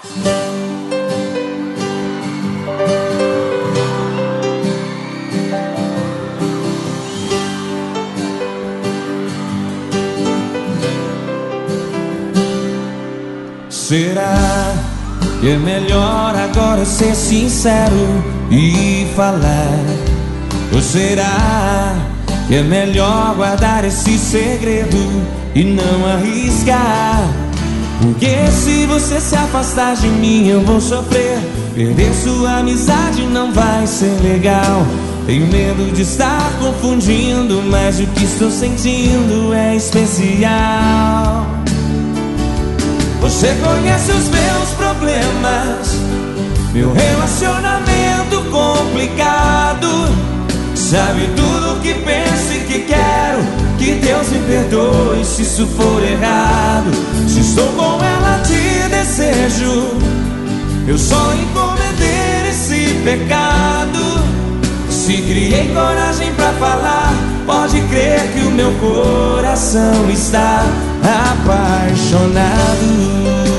Será que é melhor agora ser sincero e falar? Ou será que é melhor guardar esse segredo e não arriscar? Porque se você se afastar de mim eu vou sofrer. Perder sua amizade não vai ser legal. Tenho medo de estar confundindo, mas o que estou sentindo é especial. Você conhece os meus problemas, meu relacionamento complicado. Sabe tudo o que penso e que quero. Que Deus me perdoe se isso for errado. Se estou com ela te desejo, eu só em cometer esse pecado. Se criei coragem pra falar, pode crer que o meu coração está apaixonado.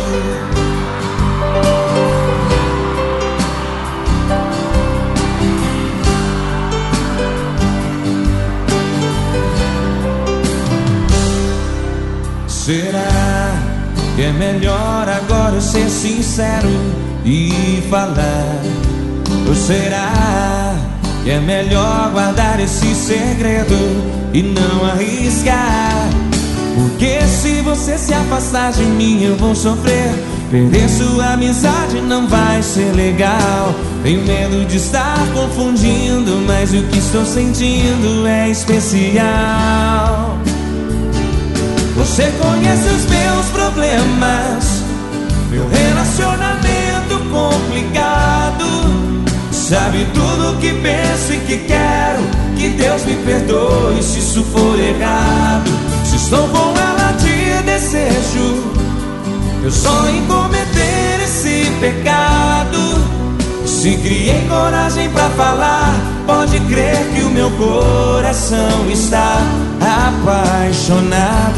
Será que é melhor agora ser sincero e falar? Ou será que é melhor guardar esse segredo e não arriscar? Porque se você se afastar de mim eu vou sofrer. Perder sua amizade não vai ser legal. Tenho medo de estar confundindo, mas o que estou sentindo é especial. Você conhece os meus problemas, meu relacionamento complicado. Sabe tudo o que penso e que quero. Que Deus me perdoe se isso for errado. Se estou com ela te desejo, eu só em cometer esse pecado. Se criei coragem pra falar, pode crer que o meu coração está apaixonado.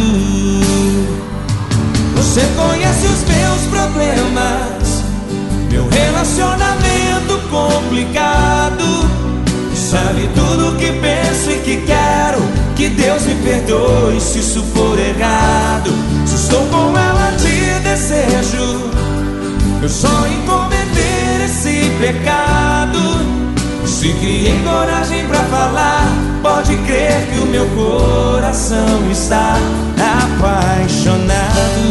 Você conhece os meus problemas, meu relacionamento complicado. Sabe tudo o que penso e que quero. Que Deus me perdoe se isso for errado. Se estou com ela te desejo, eu só em cometer esse pecado. Se criei coragem pra falar, pode crer que o meu coração está apaixonado.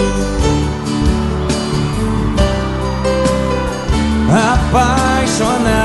Apaixonado.